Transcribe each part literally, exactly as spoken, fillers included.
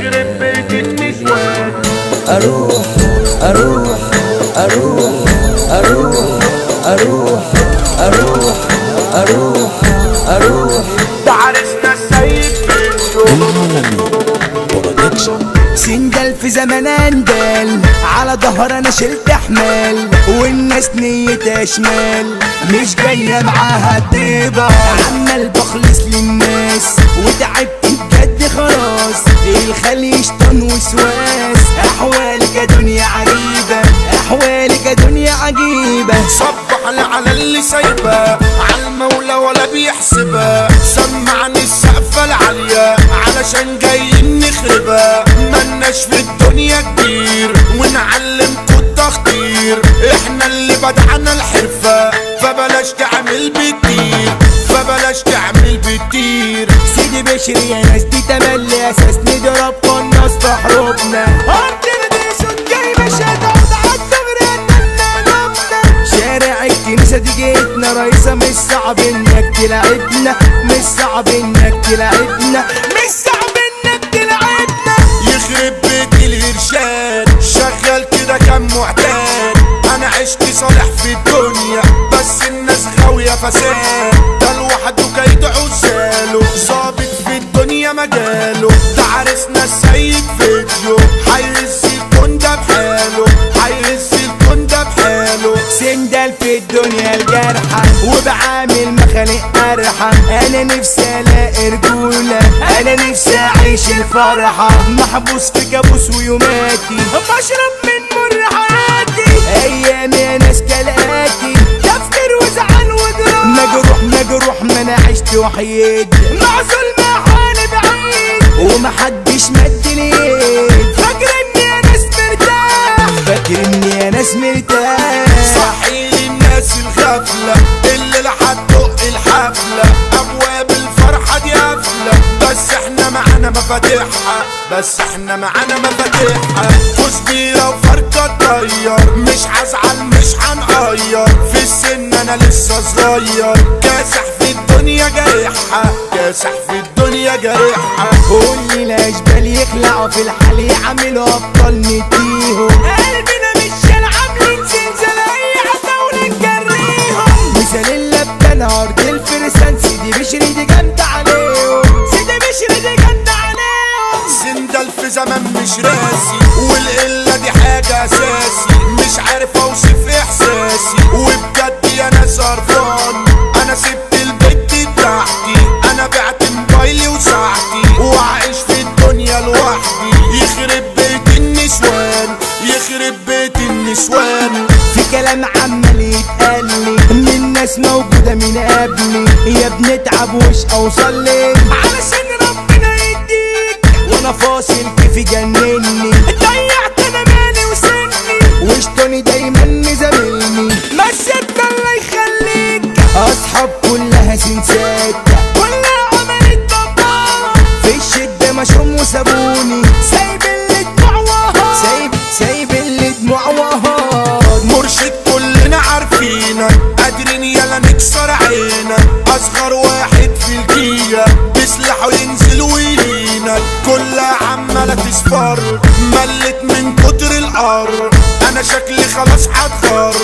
يخرب بيت النسوان. اروح اروح اروح اروح اروح اروح اروح اروح ده عرسنا السيد سندل في زمان اندال، على ظهر انا شلت حمال، والناس نيتها شمال، مش جاية معاها طيبة، عمال بخلص للناس وتعبت بجد خلاص، الخلي شطان وسواس، احوالك يا دنيا عجيبة، احوالك يا دنيا عجيبة. صبح على اللي سايبة على المولى ولا بيحسبها، سمعني السقفة العالية علشان جايين نخربها، ملناش في الدنيا كتير ونعلمكوا التخطير، احنا اللي بدعنا الحرفة فبلاش تعمل بكتير، فبلاش تعمل بكتير. سيدي بشري يا ناس دي تملي اساس نضرب قناص في حروبنا، عندنا دي صوت جاي مش هتقعد عالدغري اننا نبنا، شارع الكنيسة دي جيتنا رئيسة، مش صعب انك تلعبنا، مش صعب انك تلعبنا، مش صعب انك تلعبنا. يخرب بيت الارشاد شغال كده كام معتاد، انا عشت صالح في الدنيا بس الناس غاوية فساد، ده لوحده كيد عزاله ظابط في الدنيا مجاله، ده عرسنا السيد فيديو هيهز الكون ده بحاله، هيهز الكون ده بحاله. سندل في الدنيا الجرحة وبعامل مخالق أرحم، أنا نفسي ألاقي رجولة، أنا نفسي أعيش الفرحة، محبوس في كابوس ويوماتي، بشرب من مر حياتي، أيامي يا ناس كالآتي، تفكير وزعل وجروح، مجروح مجروح ما أنا عشت وحيد، معزول مع حالي بعيد، ومحدش مدني ايد، فاكر إني يا ناس مرتاح، فاكر إني يا ناس مرتاح. صحي للناس الغفلة اللي لحد دق الحفلة، أبواب الفرحة دي قافلة بس احنا معانا مفاتيحها، بس احنا معانا مفاتيحها، كزبيرة وفرقة تطير، مش هزعل مش هنقير، في السن أنا لسه صغير، كاسح في الدنيا جارحها، كاسح في الدنيا جارحها. كل الأشبال يخلعوا في الحال يعملوا أبطال نديهم، قلبنا مش عاملين زلزال أي حتى ونجريهم، مثال اللبان عرض الفرسان، سيدي بشري دي جامدة عليهم، سيدي بشري دي جامدة عليهم. سندل في زمان مش راسي والقلة دي حاجة أساسي، مش عارف أوصف إحساسي وبجد يا ناس قرفان، أنا سبت البيت بتاعتي، أنا بعت موبايلي وساعتي وعايش في الدنيا لوحدي، يخرب بيت النسوان يخرب بيت النسوان. في كلام عمال يتقالي من ناس موجودة من قبلي، يا بنتعب وش أوصلي علشان ربنا يديك، وانا فاصل كيف يجنني، ضيعت انا مالي وسني، وشطوني دايما مزاملني، مسيتنا الله يخليك، اصحاب كلها سنسات، كلها عملت ضباب، في الشدة مشروم وسابوني، سايب اللي دموع وهار، سايب سايب اللي دموع وهار. مرشد كلنا عارفينك، قادرين يلا نكسر عينك، اصغر واحد في الجية بسلاحه ينزل ويلينك، كلها عمالة تصفر ملت من كتر القر، انا شكلي خلاص هتخر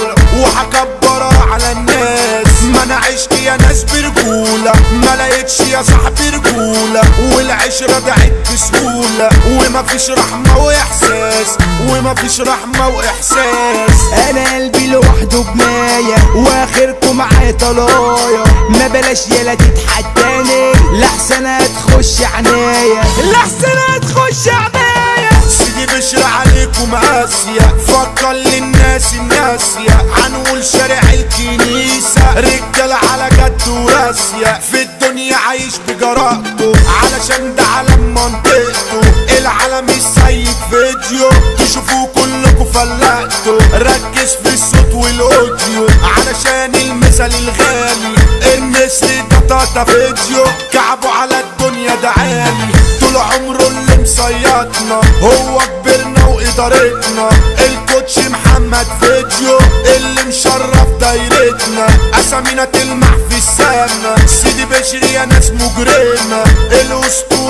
وهكبرها على الناس، ما انا عشت يا ناس برجولة، ما لقيتش يا صاحبي رجولة، والعشرة ضاعت بسهولة، ومفيش رحمة واحساس، ومفيش رحمة واحساس. انا قلبي لوحده بناية واخركم معايا طلايا، ما بلاش يلا تتحداني لحسن هتخش عنايا، لحسن هتخش عنايا. سيدي بشرى عليكم قاسية، فكر للناس الناسية، هنقول شارع الكنيسة، رجال على جد وراسية، في الدنيا عايش بجرأته علشان ده علم منطقته، العالم السيد فيديو تشوفوه كلكوا فلقته، ركز في الصوت والاوديو علشان المثل الغالي، النسر ده طاطا فيديو، كعبه على الدنيا ده عالي، طول عمره اللي مصيطنا هو كبرنا وإدارتنا، الكوتش محمد فيديو اللي مشرف دايرتنا، أسامينا تلمح في السما، سيدي بشري يا ناس مجرمة، الأسطورة عبد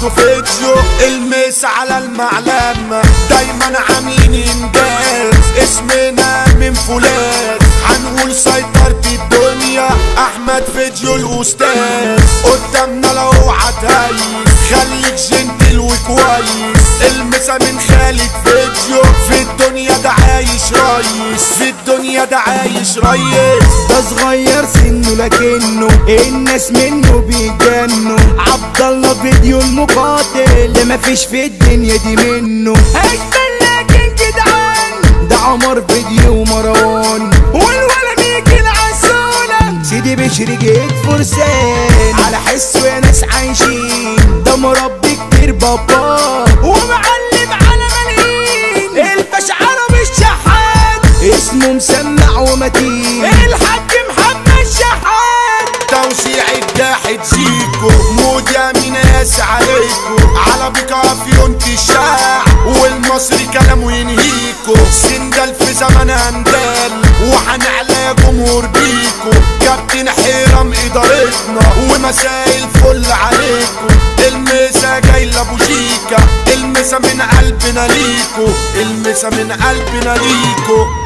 عبده فيديو المس على المعلمة دايما عاملين انجاز اسمنا من فولاذ هنقول سيطرة الدنيا احمد فيديو الاستاذ قدامنا لو هتهيس خليك جنتل وكويس المسا من خالد فيديو في الدنيا ده عايش ريس في الدنيا ده عايش ريس ده صغير سنه لكنه الناس منه بيجنوا عبد الله فيديو المقاتل اللي مفيش في الدنيا دي منه اجمل لكن جدعان ده عمر فيديو ومروان والولا ميكي العسولة سيدي بشري جيت فرسان على حسه يا ناس عايشين ده مربي كتير بابا ومعلم على ملايين الباشا عربي الشحات اسمه مسمع ومتين الحاج محمد شحات توزيع الجاحد زيكو مود يا ميناس عليكو على بكافيون تشاع والمصري كلامه ينهيكو سندل في زمن هندال وهنعلى جمهور بيكو كابتن حيرم ادارتنا ومسائل فل عليكو المسا جاي لابو شيكا المسا من قلبنا ليكو المسا من قلبنا ليكو